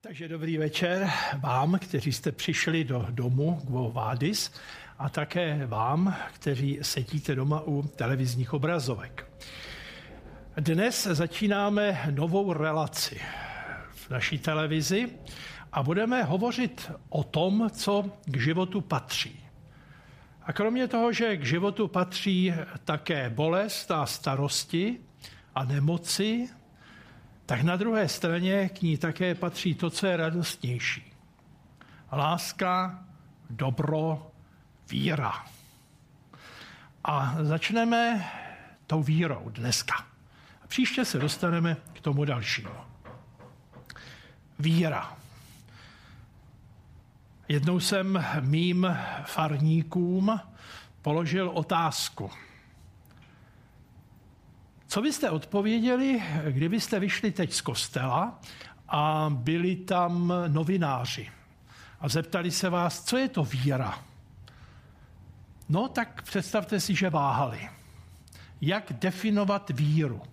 Takže dobrý večer vám, kteří jste přišli do domu Quo Vadis, a také vám, kteří sedíte doma u televizních obrazovek. Dnes začínáme novou relaci v naší televizi a budeme hovořit o tom, co k životu patří. A kromě toho, že k životu patří také bolest a starosti a nemoci, tak na druhé straně k ní také patří to, co je radostnější. Láska, dobro, víra. A začneme tou vírou dneska. A příště se dostaneme k tomu dalšímu. Víra. Jednou jsem mým farníkům položil otázku. Co byste odpověděli, kdybyste vyšli teď z kostela a byli tam novináři a zeptali se vás, co je to víra? No tak představte si, že váhali. Jak definovat víru?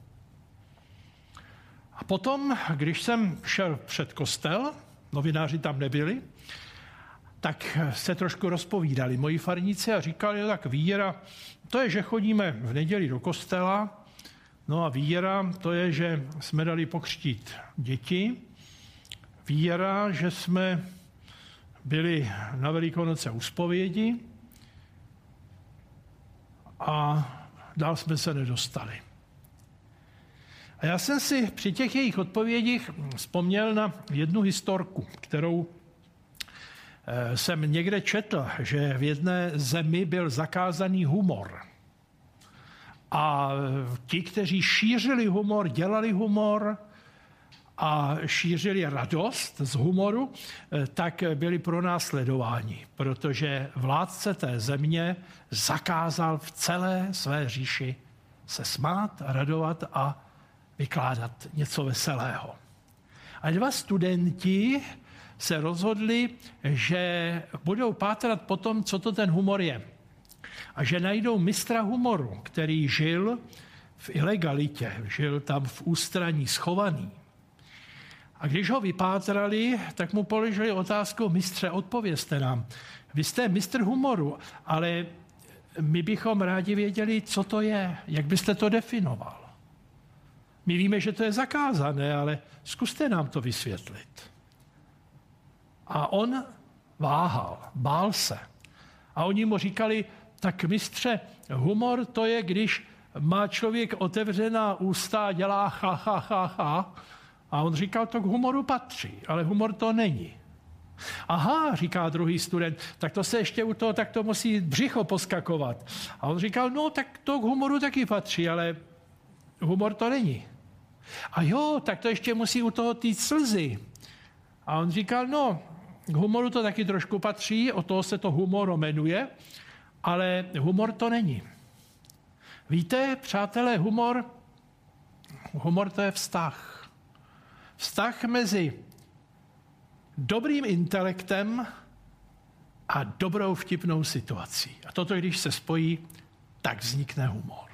A potom, když jsem šel před kostel, novináři tam nebyli, tak se trošku rozpovídali moji farníci a říkali, tak víra, to je, že chodíme v neděli do kostela. No a víra, to je, že jsme dali pokřtít děti. Víra, že jsme byli na Velikonoce u zpovědi a dál jsme se nedostali. A já jsem si při těch jejich odpovědích vzpomněl na jednu historku, kterou jsem někde četl, že v jedné zemi byl zakázaný humor. A ti, kteří šířili humor, dělali humor a šířili radost z humoru, tak byli pronásledováni, protože vládce té země zakázal v celé své říši se smát, radovat a vykládat něco veselého. A dva studenti se rozhodli, že budou pátrat po tom, co to ten humor je. A že najdou mistra humoru, který žil v ilegalitě, žil tam v ústraní schovaný. A když ho vypátrali, tak mu položili otázku, mistře, odpovězte nám. Vy jste mistr humoru, ale my bychom rádi věděli, co to je, jak byste to definoval. My víme, že to je zakázané, ale zkuste nám to vysvětlit. A on váhal, bál se. A oni mu říkali, tak mistře, humor to je, když má člověk otevřená ústa a dělá ha, ha, ha, ha. A on říkal, to k humoru patří, ale humor to není. Aha, říká druhý student, tak to se ještě u toho, tak to musí břicho poskakovat. A on říkal, no tak to k humoru taky patří, ale humor to není. A jo, tak to ještě musí u toho týt slzy. A on říkal, no, k humoru to taky trošku patří, o toho se to humor jmenuje, ale humor to není. Víte, přátelé, humor to je vztah. Vztah mezi dobrým intelektem a dobrou vtipnou situací. A toto, když se spojí, tak vznikne humor.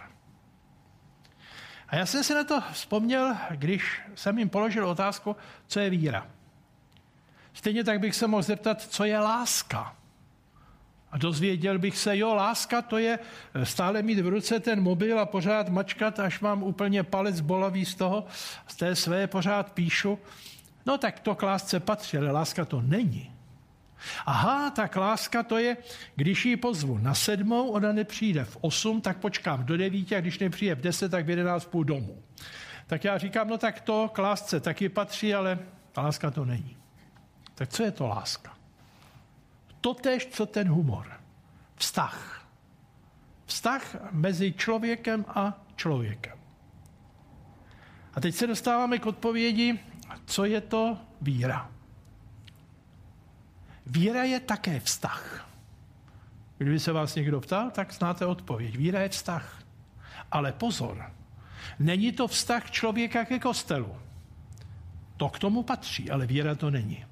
A já jsem si na to vzpomněl, když jsem jim položil otázku, co je víra. Stejně tak bych se mohl zeptat, co je láska. A dozvěděl bych se, jo, láska to je stále mít v ruce ten mobil a pořád mačkat, až mám úplně palec bolavý z toho, z té své pořád píšu. No tak to k lásce patří, ale láska to není. Aha, tak láska to je, když ji pozvu na 7, ona nepřijde v 8, tak počkám do 9 a když nepřijde v 10, tak v 11 půl domů. Tak já říkám, no tak to k lásce taky patří, ale láska to není. Tak co je to láska? Totéž, co ten humor. Vztah. Vztah mezi člověkem a člověkem. A teď se dostáváme k odpovědi, co je to víra. Víra je také vztah. Kdyby se vás někdo ptal, tak znáte odpověď. Víra je vztah. Ale pozor, není to vztah člověka ke kostelu. To k tomu patří, ale víra to není.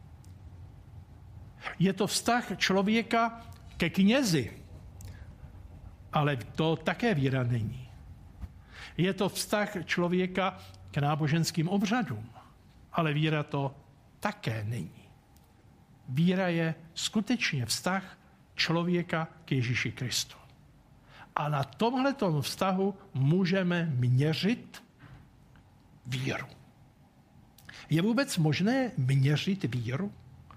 Je to vztah člověka ke knězi, ale to také víra není. Je to vztah člověka k náboženským obřadům, ale víra to také není. Víra je skutečně vztah člověka k Ježíši Kristu. A na tomhletom vztahu můžeme měřit víru. Je vůbec možné měřit víru?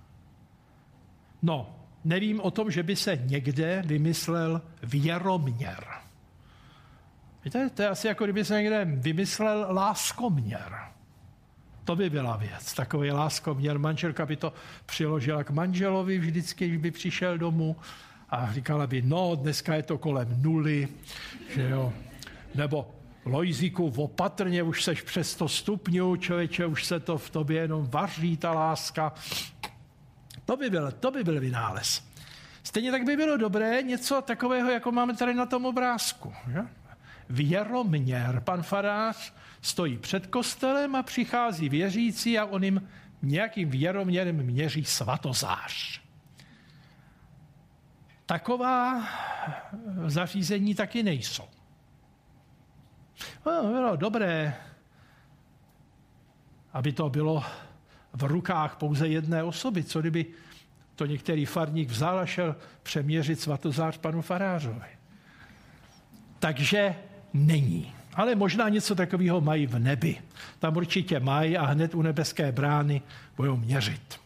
No, nevím o tom, že by se někde vymyslel věroměr. Víte, to je asi jako kdyby se někde vymyslel láskoměr. To by byla věc. Takový láskoměr. Manželka by to přiložila k manželovi vždycky, když by přišel domů a říkala by, no, dneska je to kolem 0, že jo. Nebo Lojzíku, opatrně, už seš přes 100 stupňů, člověče, už se to v tobě jenom vaří, ta láska. To by byl vynález. Stejně tak by bylo dobré něco takového, jako máme tady na tom obrázku. Že? Věroměr. Pan farář stojí před kostelem a přichází věřící a on jim nějakým věroměrem měří svatozář. Taková zařízení taky nejsou. No, bylo dobré, aby to bylo v rukách pouze jedné osoby, co kdyby to některý farník vzal a šel přeměřit svatozář panu farářovi. Takže není. Ale možná něco takového mají v nebi. Tam určitě mají a hned u nebeské brány budou měřit.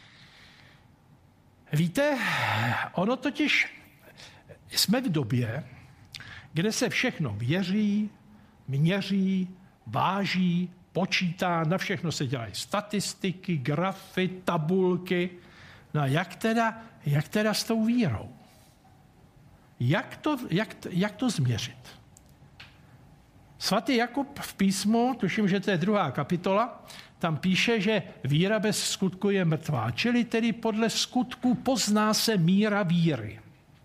Víte, ono totiž jsme v době, kde se všechno věří, měří, váží, počítá, na všechno se dělají statistiky, grafy, tabulky. No a jak teda s tou vírou? Jak to změřit? Svatý Jakub v písmu, tuším, že to je 2. kapitola, tam píše, že víra bez skutku je mrtvá, čili tedy podle skutku pozná se míra víry.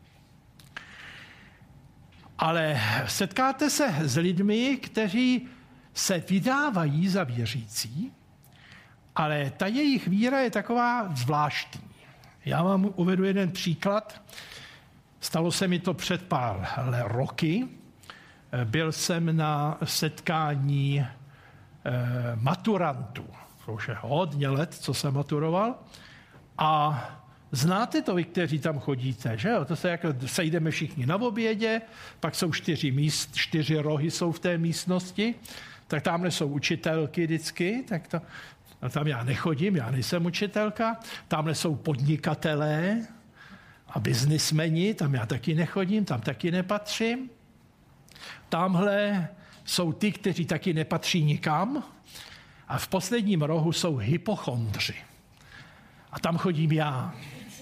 Ale setkáte se s lidmi, kteří se vydávají za věřící, ale ta jejich víra je taková zvláštní. Já vám uvedu jeden příklad. Stalo se mi to před pár roky. Byl jsem na setkání maturantů. To už je hodně let, co jsem maturoval. A znáte to vy, kteří tam chodíte, že jo? To se jako sejdeme všichni na obědě, pak jsou 4 rohy jsou v té místnosti, tak tamhle jsou učitelky vždycky, tak to, a tam já nechodím, já nejsem učitelka, tamhle jsou podnikatelé a biznismeni, tam já taky nechodím, tam taky nepatřím. Tamhle jsou ty, kteří taky nepatří nikam a v posledním rohu jsou hypochondři. A tam chodím já.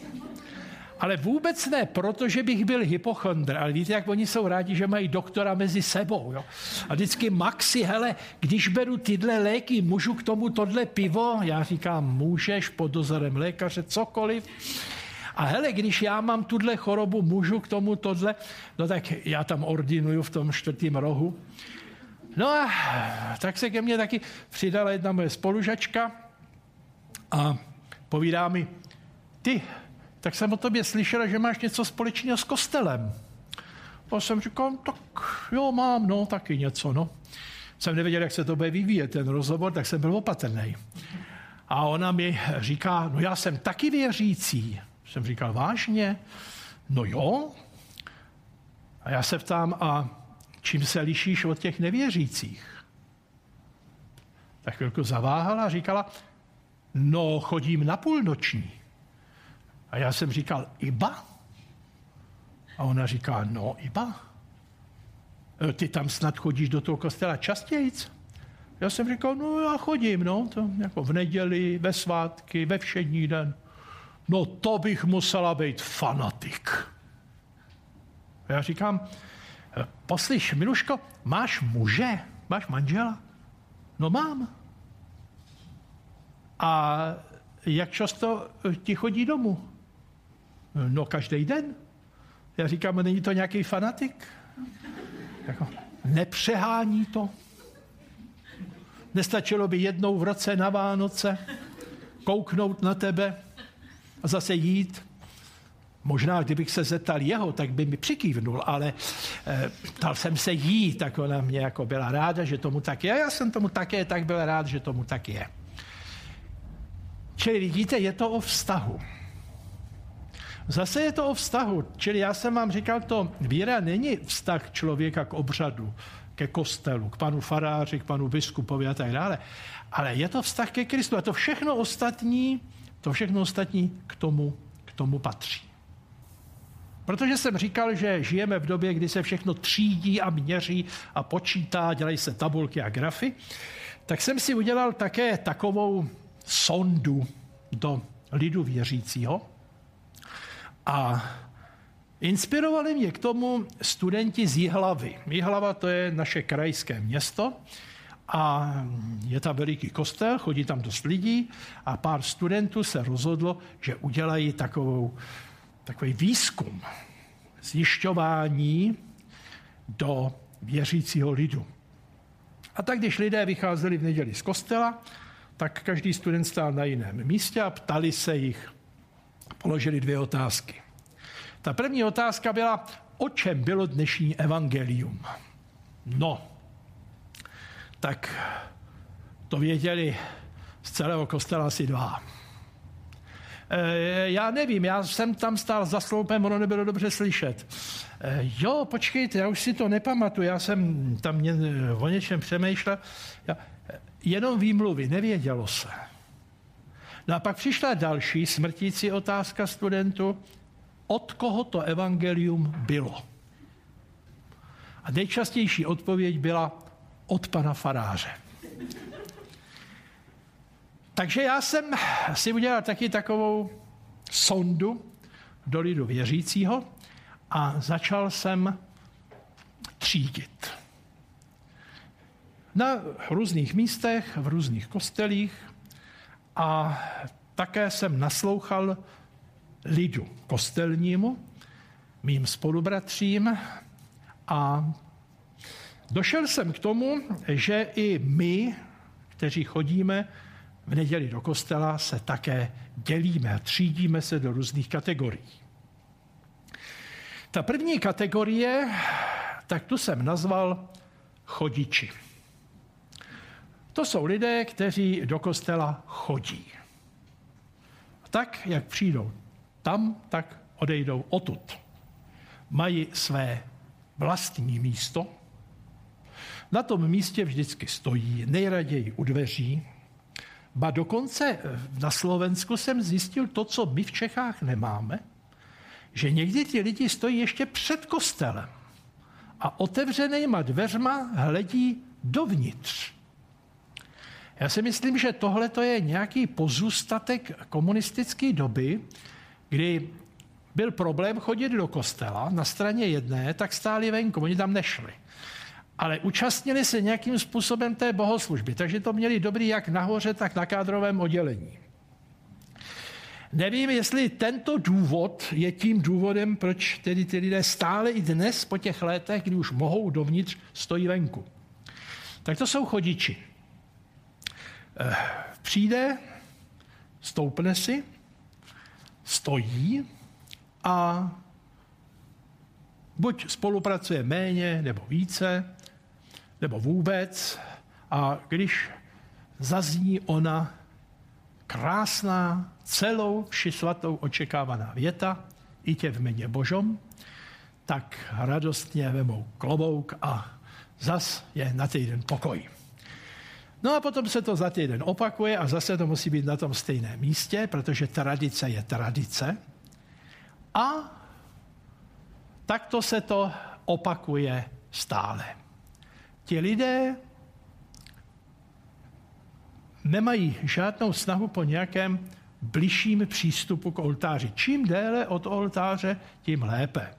Ale vůbec ne, protože bych byl hypochondr, ale víte, jak oni jsou rádi, že mají doktora mezi sebou. Jo? A vždycky Maxi, hele, když beru tyhle léky, můžu k tomu tohle pivo? Já říkám, můžeš pod dozorem lékaře, cokoliv. A hele, když já mám tuhle chorobu, můžu k tomu tohle? No tak já tam ordinuju v tom 4. rohu. No a tak se ke mně taky přidala jedna moje spolužačka a povídá mi, ty, tak jsem o tobě slyšela, že máš něco společného s kostelem. A jsem říkal, tak jo, mám, no, taky něco, no. Jsem nevěděl, jak se to bude vyvíjet, ten rozhovor, tak jsem byl opatrný. A ona mi říká, no já jsem taky věřící. Jsem říkal, vážně? No jo. A já se ptám, a čím se lišíš od těch nevěřících? Tak chvilku zaváhala a říkala, no chodím na půlnoční. A já jsem říkal, iba? A ona říká, no iba. Ty tam snad chodíš do toho kostela častějc? Já jsem říkal, no já chodím, no, to jako v neděli, ve svátky, ve všední den. No to bych musela být fanatik. Já říkám, poslyš, Miluško, máš muže? Máš manžela? No mám. A jak často ti chodí domů? No každý den. Já říkám, není to nějaký fanatik? Jako, nepřehání to. Nestačilo by jednou v roce na Vánoce kouknout na tebe a zase jít. Možná, kdybych se zeptal jeho, tak by mi přikývnul, ale ptal jsem se jí, tak ona mě jako byla ráda, že tomu tak je. Já jsem tomu také tak byl rád, že tomu tak je. Čili vidíte, je to o vztahu. Zase je to o vztahu. Čili já jsem vám říkal, to víra není vztah člověka k obřadu, ke kostelu, k panu faráři, k panu biskupovi a tak dále. Ale je to vztah ke Kristu. A to všechno ostatní k tomu patří. Protože jsem říkal, že žijeme v době, kdy se všechno třídí a měří a počítá, dělají se tabulky a grafy, tak jsem si udělal také takovou sondu do lidu věřícího a inspirovali mě k tomu studenti z Jihlavy. Jihlava to je naše krajské město a je tam veliký kostel, chodí tam dost lidí a pár studentů se rozhodlo, že udělají takový výzkum, zjišťování do věřícího lidu. A tak, když lidé vycházeli v neděli z kostela, tak každý student stál na jiném místě a ptali se jich. Položili 2 otázky. Ta první otázka byla, o čem bylo dnešní evangelium. No, tak to věděli z celého kostela asi 2. Já nevím, já jsem tam stál za sloupem, ono nebylo dobře slyšet. Jo, počkejte, já už si to nepamatuju, já jsem tam o něčem přemýšlel. Jenom výmluvy, nevědělo se. No a pak přišla další smrtící otázka studentu, od koho to evangelium bylo. A nejčastější odpověď byla od pana faráře. Takže já jsem si udělal taky takovou sondu do lidu věřícího a začal jsem třídit. Na různých místech, v různých kostelích a také jsem naslouchal lidu kostelnímu, mým spolubratřím a došel jsem k tomu, že i my, kteří chodíme v neděli do kostela, se také dělíme a třídíme se do různých kategorií. Ta první kategorie, tak tu jsem nazval chodiči. To jsou lidé, kteří do kostela chodí. Tak, jak přijdou tam, tak odejdou odtud. Mají své vlastní místo. Na tom místě vždycky stojí, nejraději u dveří. Ba dokonce na Slovensku jsem zjistil to, co my v Čechách nemáme, že někdy ti lidi stojí ještě před kostelem a otevřenýma dveřma hledí dovnitř. Já si myslím, že tohle to je nějaký pozůstatek komunistické doby, kdy byl problém chodit do kostela na straně jedné, tak stáli venku, oni tam nešli. Ale účastnili se nějakým způsobem té bohoslužby, takže to měli dobrý jak nahoře, tak na kádrovém oddělení. Nevím, jestli tento důvod je tím důvodem, proč tedy ty lidé stále i dnes po těch letech, kdy už mohou dovnitř, stojí venku. Tak to jsou chodiči. Přijde, stoupne si, stojí a buď spolupracuje méně nebo více, nebo vůbec, a když zazní ona krásná, celou vši svatou očekávaná věta, i tě v jméně Božom, tak radostně vemou klobouk a zas je na týden pokoj. No a potom se to za týden opakuje a zase to musí být na tom stejném místě, protože tradice je tradice. A takto se to opakuje stále. Ti lidé nemají žádnou snahu po nějakém bližším přístupu k oltáři. Čím déle od oltáře, tím lépe.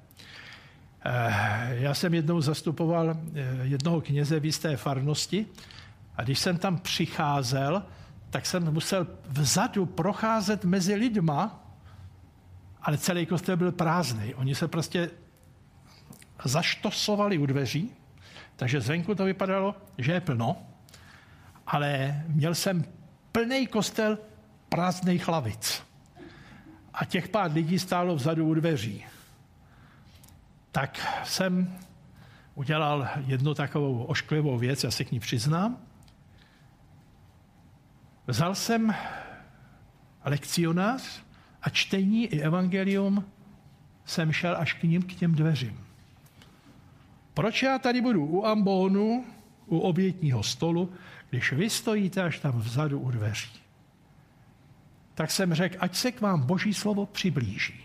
Já jsem jednou zastupoval jednoho kněze v jisté farnosti a když jsem tam přicházel, tak jsem musel vzadu procházet mezi lidma, ale celý kostel byl prázdný. Oni se prostě zaštosovali u dveří, takže zvenku to vypadalo, že je plno, ale měl jsem plný kostel prázdných lavic. A těch pár lidí stálo vzadu u dveří. Tak jsem udělal jednu takovou ošklivou věc, já se k ní přiznám. Vzal jsem lekcionář a čtení i evangelium jsem šel až k ním, k těm dveřím. Proč já tady budu u ambónu, u obětního stolu, když vy stojíte až tam vzadu u dveří? Tak jsem řekl, ať se k vám Boží slovo přiblíží.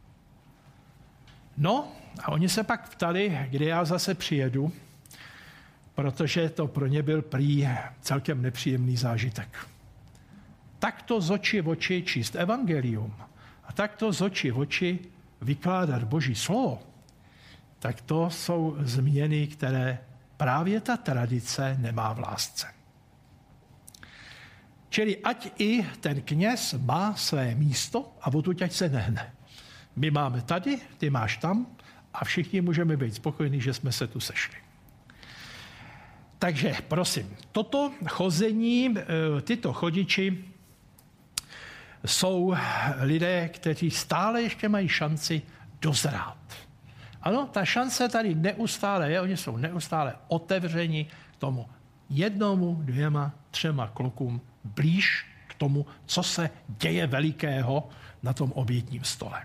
No, a oni se pak ptali, kdy já zase přijedu, protože to pro ně byl prý celkem nepříjemný zážitek. Takto z oči v oči číst evangelium a takto z oči v oči vykládat Boží slovo, tak to jsou změny, které právě ta tradice nemá v lásce. Čili ať i ten kněz má své místo a odtud ať se nehne. My máme tady, ty máš tam a všichni můžeme být spokojení, že jsme se tu sešli. Takže prosím, toto chození, tyto chodiči jsou lidé, kteří stále ještě mají šanci dozrát. Ano, ta šance tady neustále je, oni jsou neustále otevřeni k tomu 1, 2, 3 klukům blíž k tomu, co se děje velikého na tom obětním stole.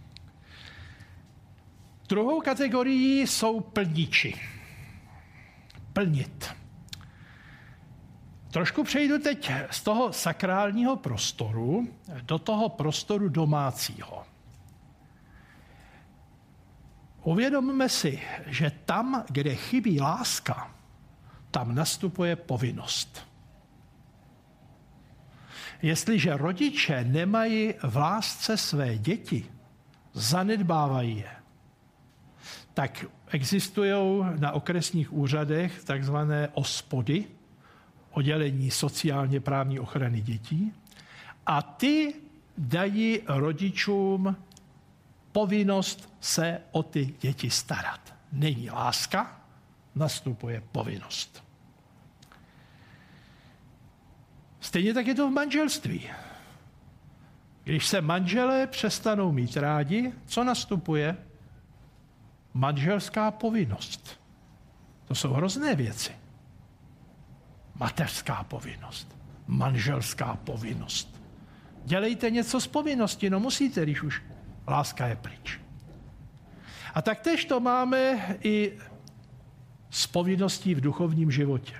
Druhou kategorií jsou plniči. Plnit. Trošku přejdu teď z toho sakrálního prostoru do toho prostoru domácího. Uvědomme si, že tam, kde chybí láska, tam nastupuje povinnost. Jestliže rodiče nemají v lásce své děti, zanedbávají je, tak existují na okresních úřadech takzvané OSPODy, oddělení sociálně právní ochrany dětí, a ty dají rodičům povinnost se o ty děti starat. Není láska, nastupuje povinnost. Stejně tak je to v manželství. Když se manželé přestanou mít rádi, co nastupuje? Manželská povinnost. To jsou hrozné věci. Mateřská povinnost, manželská povinnost. Dělejte něco z povinnosti, no musíte, když už láska je pryč. A taktéž to máme i s povinností v duchovním životě.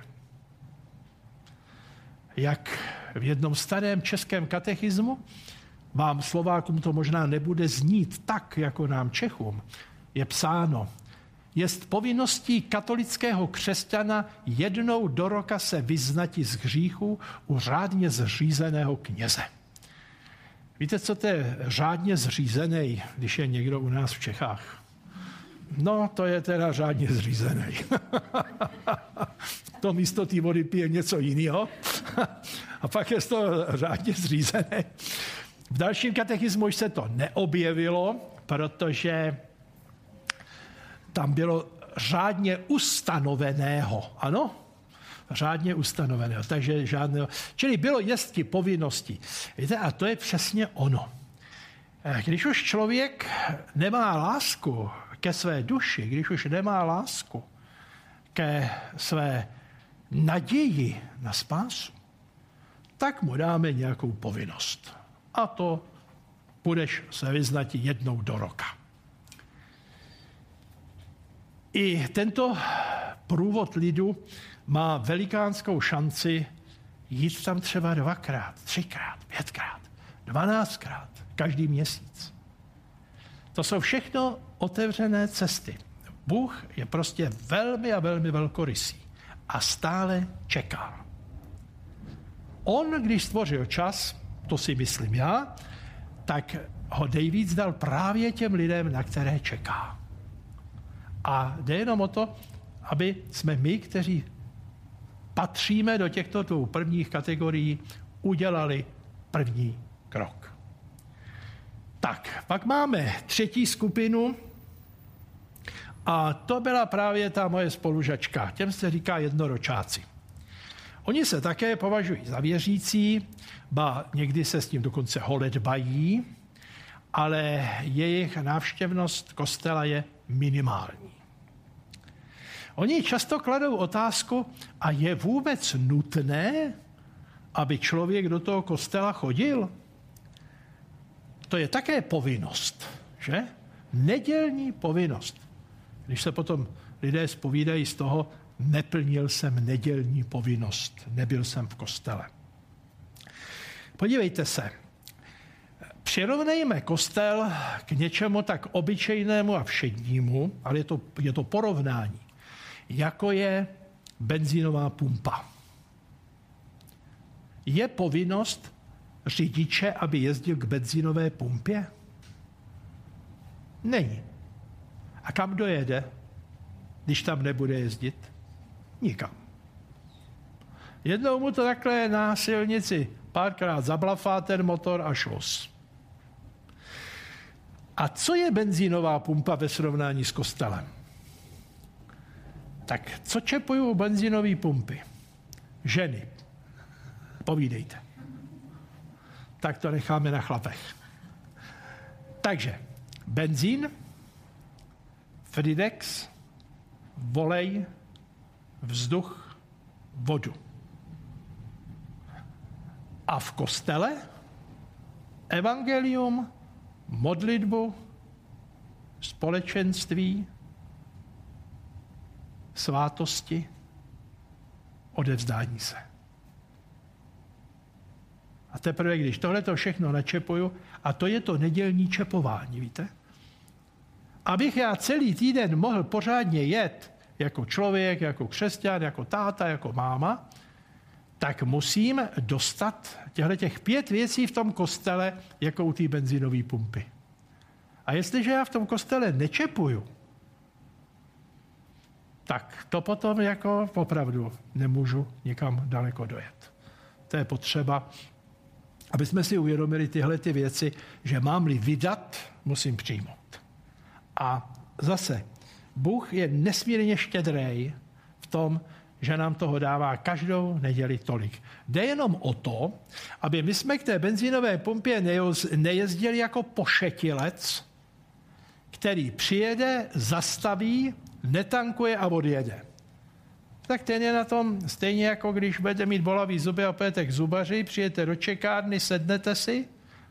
Jak v jednom starém českém katechismu, vám Slovákům to možná nebude znít tak, jako nám Čechům, je psáno, jest povinností katolického křesťana 1 do roka se vyznati z hříchu u řádně zřízeného kněze. Víte, co to je řádně zřízený, když je někdo u nás v Čechách? No, to je teda řádně zřízený. To místo té vody pije něco jiného. A pak je to řádně zřízený. V dalším katechismu už se to neobjevilo, protože tam bylo řádně ustanoveného. Ano? Řádně ustanoveného. Takže žádného. Čili bylo jestli povinnosti. Víte, a to je přesně ono. Když už člověk nemá lásku ke své duši, když už nemá lásku ke své naději na spásu, tak mu dáme nějakou povinnost. A to budeš se vyznat 1 do roka. I tento průvod lidu má velikánskou šanci jít tam třeba 2krát, 3krát, 5krát, 12krát, každý měsíc. To jsou všechno otevřené cesty. Bůh je prostě velmi a velmi velkorysý a stále čeká. On, když stvořil čas, to si myslím já, tak ho nejvíc dal právě těm lidem, na které čeká. A jde jenom o to, aby jsme my, kteří patříme do těchto 2 prvních kategorií, udělali první krok. Tak, pak máme 3. skupinu a to byla právě ta moje spolužačka. Těm se říká jednoročáci. Oni se také považují za věřící, ba někdy se s tím dokonce holedbají, ale jejich návštěvnost kostela je minimální. Oni často kladou otázku, a je vůbec nutné, aby člověk do toho kostela chodil? to je také povinnost, že? Nedělní povinnost. Když se potom lidé zpovídají z toho, neplnil jsem nedělní povinnost, nebyl jsem v kostele. Podívejte se, přirovnejme kostel k něčemu tak obyčejnému a všednímu, ale je to porovnání, jako je benzínová pumpa. Je povinnost řidiče, aby jezdil k benzínové pumpě? Není. A kam dojede, když tam nebude jezdit? Nikam. Jednou mu to takhle na silnici párkrát zablafá ten motor a šlos. A co je benzínová pumpa ve srovnání s kostelem? Tak co čepují benzínové pumpy? Ženy. Povídejte. Tak to necháme na chlapech. Takže benzín, Fridex, volej, vzduch, vodu. A v kostele evangelium, modlitbu, společenství, svátosti, odevzdání se. A teprve, když tohleto všechno načepuju, a to je to nedělní čepování, víte? Abych já celý týden mohl pořádně jet jako člověk, jako křesťan, jako táta, jako máma, tak musím dostat těch 5 věcí v tom kostele, jako u té benzínové pumpy. A jestliže já v tom kostele nečepuju, tak to potom jako opravdu nemůžu nikam daleko dojet. To je potřeba, aby jsme si uvědomili tyhle ty věci, že mám-li vydat, musím přijmout. A zase, Bůh je nesmírně štědrej v tom, že nám toho dává každou neděli tolik. Jde jenom o to, aby my jsme k té benzínové pumpě nejezdili jako pošetilec, který přijede, zastaví, netankuje a odjede. Tak ten je na tom stejně jako když budete mít bolavý zuby a půjdete k zubaři, přijete do čekárny, sednete si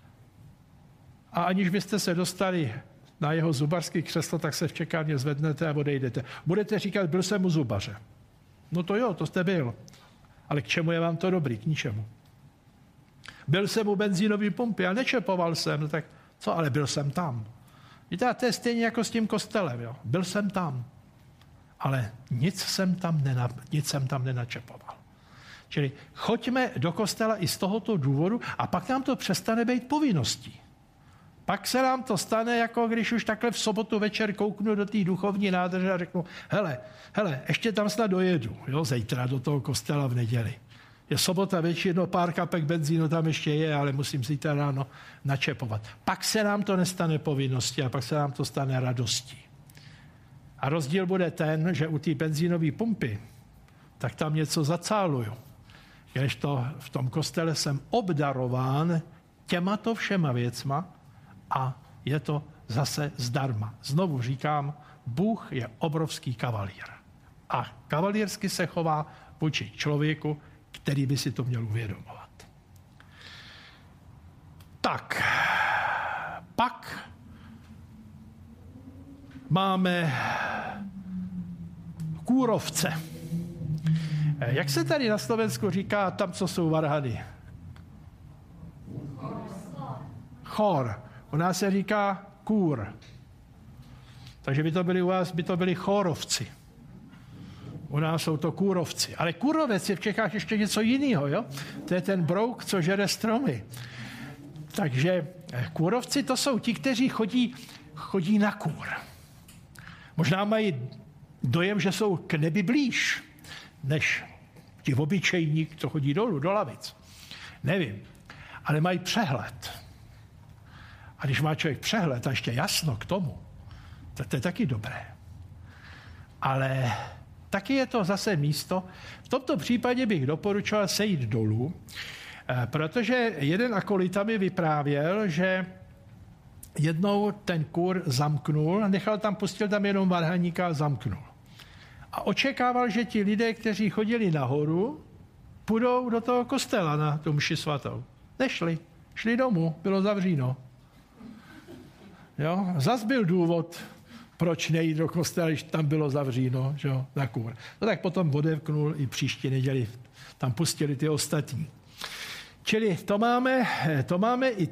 a aniž byste se dostali na jeho zubařský křeslo, tak se v čekárně zvednete a odejdete. Budete říkat, byl jsem u zubaře. No to jo, to jste byl. Ale k čemu je vám to dobrý? K ničemu. Byl jsem u benzínové pumpy a nečepoval jsem. No tak co, ale byl jsem tam. Víte, a to je stejně jako s tím kostelem. Jo? Byl jsem tam. Ale nic jsem tam nenačepoval. Čili choďme do kostela i z tohoto důvodu a pak nám to přestane být povinností. Pak se nám to stane, jako když už takhle v sobotu večer kouknu do té duchovní nádrže a řeknu, hele, ještě tam snad dojedu, jo, zítra do toho kostela v neděli. Je sobota večer, no pár kapek benzínu tam ještě je, ale musím si to ráno načepovat. Pak se nám to nestane povinností a pak se nám to stane radostí. A rozdíl bude ten, že u té benzínové pumpy, tak tam něco zacáluju. Když to v tom kostele jsem obdarován těmato všema věcma a je to zase zdarma. Znovu říkám, Bůh je obrovský kavalír. A kavalírsky se chová vůči člověku, který by si to měl uvědomovat. Tak, pak máme kůrovce. Jak se tady na Slovensku říká tam, co jsou varhany? Chor. U nás se říká kůr. Takže by to byli u vás chórovci. U nás jsou to kůrovci. Ale kůrovec je v Čechách ještě něco jiného, jo? To je ten brouk, co žere stromy. Takže kůrovci to jsou ti, kteří chodí na kůr. Možná mají dojem, že jsou k nebi blíž, než ti obyčejní, co chodí dolů, do lavic. Nevím. Ale mají přehled. A když má člověk přehled a ještě jasno k tomu, tak to je taky dobré. Ale taky je to zase místo. V tomto případě bych doporučoval sejít dolů, protože jeden akolita mi vyprávěl, že jednou ten kůr zamknul, pustil tam jenom varhaníka a zamknul. A očekával, že ti lidé, kteří chodili nahoru, půjdou do toho kostela na tu mši svatou. Nešli. Šli domů, bylo zavříno. Jo? Zas byl důvod, proč nejít do kostela, když tam bylo zavříno, že jo, na kůr. No tak potom odevknul i příští neděli, tam pustili ty ostatní. Čili to máme i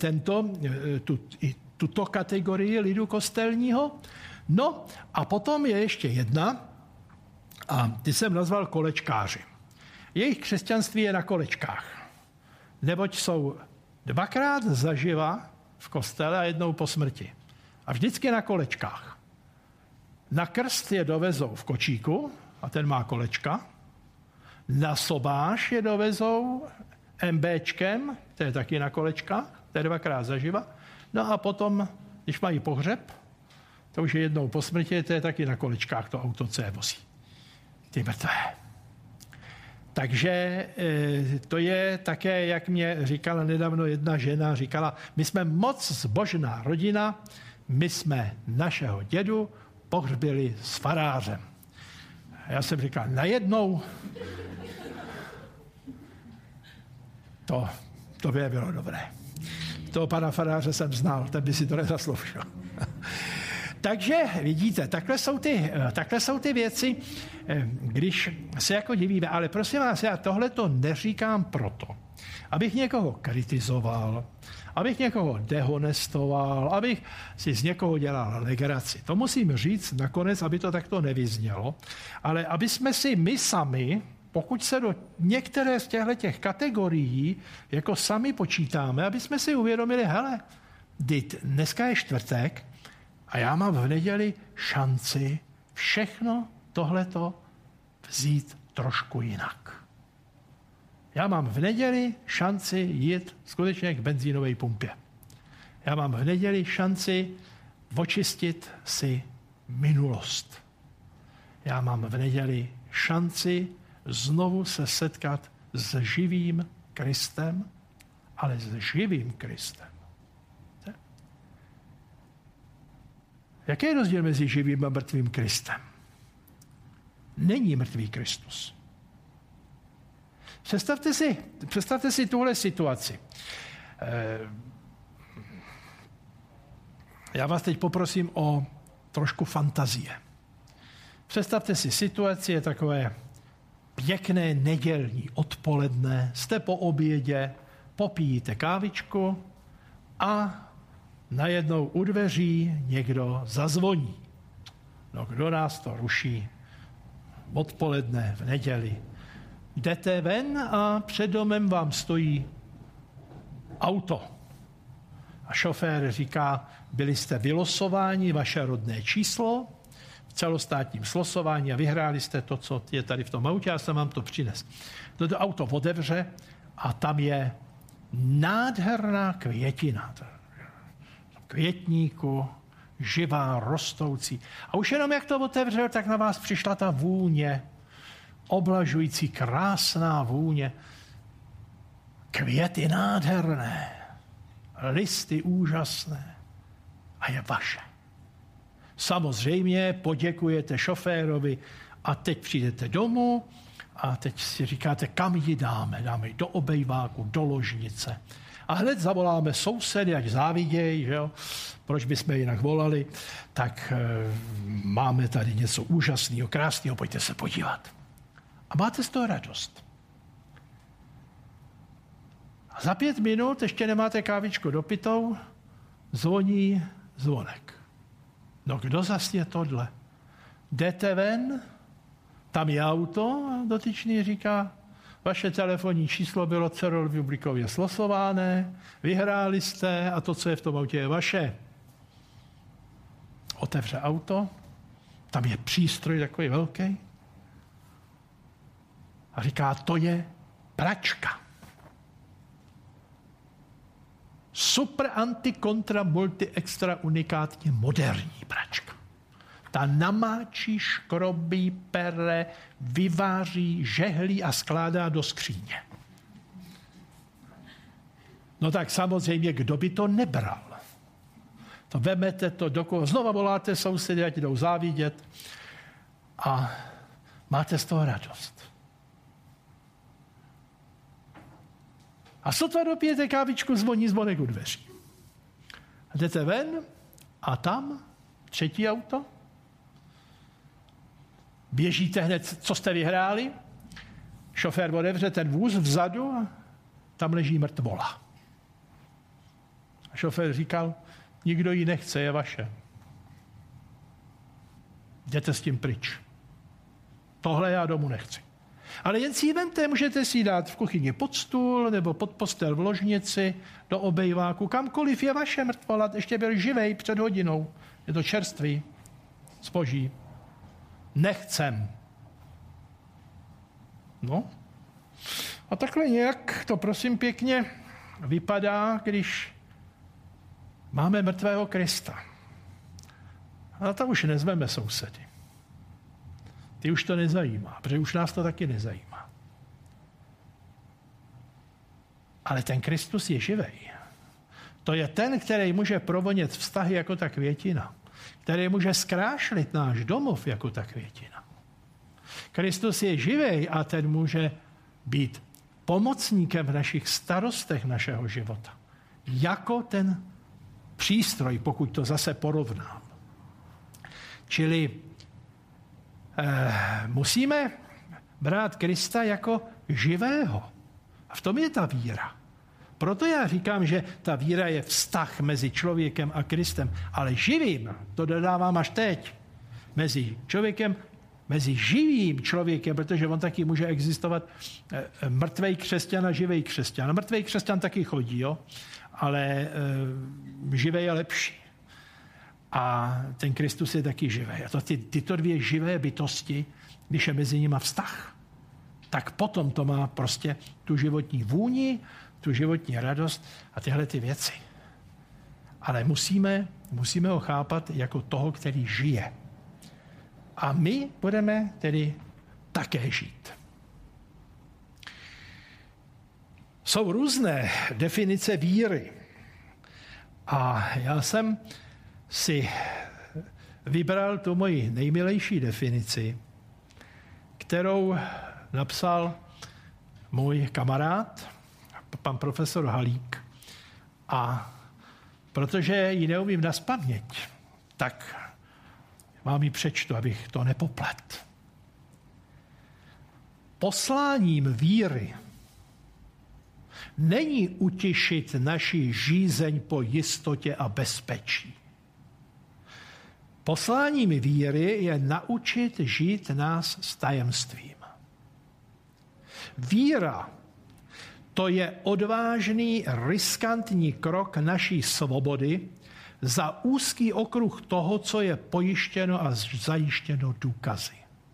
tuto kategorii lidu kostelního. No a potom je ještě jedna, a ty jsem nazval kolečkáři. Jejich křesťanství je na kolečkách, neboť jsou dvakrát zaživa v kostele a jednou po smrti. A vždycky na kolečkách. Na krst je dovezou v kočíku, a ten má kolečka. Na sobáš je dovezou MBčkem, to je taky na kolečkách, to je dvakrát zaživa. No a potom, když mají pohřeb, to už je jednou po smrti, to je taky na kolečkách to auto, co je vozí. Ty mrtvé. Takže to je také, jak mě říkala nedávno jedna žena, říkala, my jsme moc zbožná rodina, my jsme našeho dědu pohřbili s farářem. Já jsem říkal, najednou to by bylo dobré. Toho pana faráře jsem znal, ten by si to nezasloužil. Takže vidíte, takhle jsou ty věci, když se jako divíme. Ale prosím vás, já tohle to neříkám proto, abych někoho kritizoval, abych někoho dehonestoval, abych si z někoho dělal legraci. To musím říct nakonec, aby to takto nevyznělo, ale aby jsme si my sami, pokud se do některé z těchto kategorií jako sami počítáme, aby jsme si uvědomili, hele, dneska je čtvrtek a já mám v neděli šanci všechno tohleto vzít trošku jinak. Já mám v neděli šanci jít skutečně k benzínové pumpě. Já mám v neděli šanci očistit si minulost. Já mám v neděli šanci znovu se setkat s živým Kristem, ale s živým Kristem. Jaký je rozdíl mezi živým a mrtvým Kristem? Není mrtvý Kristus. Představte si tuhle situaci. Já vás teď poprosím o trošku fantazie. Představte si situaci, je takové pěkné nedělní odpoledne, jste po obědě, popíjíte kávičku a najednou u dveří někdo zazvoní. No, kdo nás to ruší? Odpoledne v neděli. Jdete ven a před domem vám stojí auto. A šofér říká, byli jste vylosováni, vaše rodné číslo v celostátním slosování a vyhráli jste to, co je tady v tom autě, já jsem vám to přines. To auto otevře a tam je nádherná květina. Květníku, živá, rostoucí. A už jenom jak to otevřel, tak na vás přišla ta vůně, oblažující, krásná vůně. Květy nádherné, listy úžasné a je vaše. Samozřejmě poděkujete šoférovi a teď přijdete domů a teď si říkáte, kam ji dáme. Dáme ji do obejváku, do ložnice. A hned zavoláme sousedy, ať závidějí, že jo? Proč bychom jinak volali, tak máme tady něco úžasného, krásného, pojďte se podívat. A máte z toho radost. A za 5 minut, ještě nemáte kávičku dopitou, zvoní zvonek. No kdo zas je tohle? Jdete ven, tam je auto a dotyčný říká, vaše telefonní číslo bylo celorepublikově slosováno, vyhráli jste a to, co je v tom autě, je vaše. Otevře auto, tam je přístroj takový velký a říká, to je pračka. Super anti-kontra multi-extra unikátně moderní pračka. Ta namáčí, škrobí, pere, vyváří, žehlí a skládá do skříně. No tak samozřejmě, kdo by to nebral? To vemete to do koho, znova voláte sousedy, ať jdou závidět a máte z toho radost. A sotva dopijete kávičku, zvoní zvonek u dveří. A jdete ven A tam třetí auto. Běžíte hned, co jste vyhráli. Šofér otevře ten vůz vzadu a tam leží mrtvola. A šofér říkal, nikdo ji nechce, je vaše. Jděte s tím pryč. Tohle já domů nechci. Ale jen si ji vemte, můžete si ji dát v kuchyni pod stůl nebo pod postel v ložnici, do obejváku, kamkoliv, je vaše mrtvola, ještě byl živej před hodinou. Je to čerstvý zboží. Nechcem. No. A takhle nějak to, prosím pěkně, vypadá, když máme mrtvého Krista. A to už nezveme sousedy. Ty už to nezajímá, protože už nás to taky nezajímá. Ale ten Kristus je živej. To je ten, který může provonět vztahy jako ta květina. Který může zkrášlit náš domov jako ta květina. Kristus je živej a ten může být pomocníkem v našich starostech našeho života. Jako ten přístroj, pokud to zase porovnám. Čili musíme brát Krista jako živého. A v tom je ta víra. Proto já říkám, že ta víra je vztah mezi člověkem a Kristem. Ale živým, to dodávám až teď, mezi živým člověkem, protože on taky může existovat mrtvej křesťan a živej křesťan. Mrtvej křesťan taky chodí, jo? Ale živej je lepší. A ten Kristus je taky živý. A to tyto dvě živé bytosti, když je mezi nimi vztah, tak potom to má prostě tu životní vůni, tu životní radost a tyhle ty věci. Ale musíme ho chápat jako toho, který žije. A my budeme tedy také žít. Jsou různé definice víry. A já jsem si vybral tu moji nejmilejší definici, kterou napsal můj kamarád, pan profesor Halík. A protože ji neumím nazpaměť, tak vám ji přečtu, abych to nepoplet. Posláním víry není utěšit naši žízeň po jistotě a bezpečí. Posláním víry je naučit žít nás s tajemstvím. Víra, to je odvážný, riskantní krok naší svobody za úzký okruh toho, co je pojištěno a zajištěno důkazy.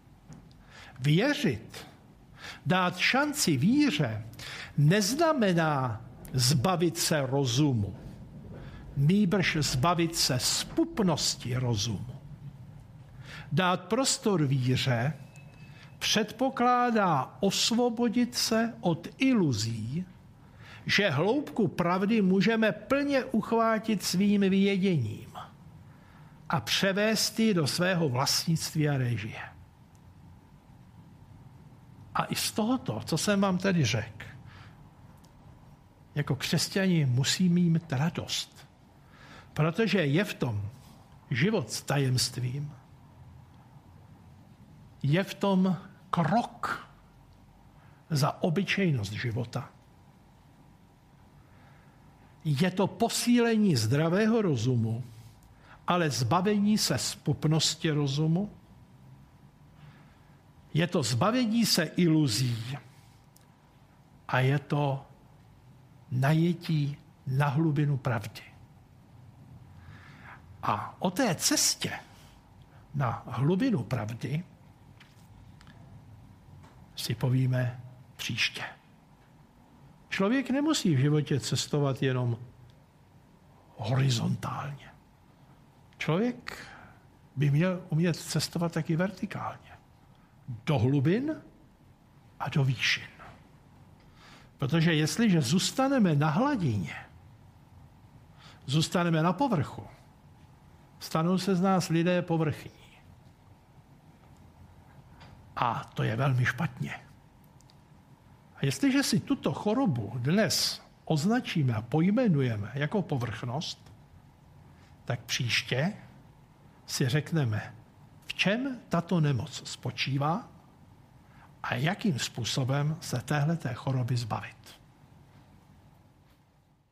Věřit, dát šanci víře, neznamená zbavit se rozumu, nýbrž zbavit se zpupnosti rozumu. Dát prostor víře předpokládá osvobodit se od iluzí, že hloubku pravdy můžeme plně uchvátit svým věděním a převést ji do svého vlastnictví a režie. A i z tohoto, co jsem vám tady řekl, jako křesťani musíme mít radost, protože je v tom život s tajemstvím, je v tom krok za obyčejnost života. Je to posílení zdravého rozumu, ale zbavení se zpupnosti rozumu. Je to zbavení se iluzí a je to najetí na hlubinu pravdy. A o té cestě na hlubinu pravdy si povíme příště. Člověk nemusí v životě cestovat jenom horizontálně. Člověk by měl umět cestovat taky vertikálně. Do hlubin a do výšin. Protože jestliže zůstaneme na hladině, zůstaneme na povrchu, stanou se z nás lidé povrchní. A to je velmi špatně. A jestliže si tuto chorobu dnes označíme a pojmenujeme jako povrchnost, tak příště si řekneme, v čem tato nemoc spočívá a jakým způsobem se téhleté choroby zbavit.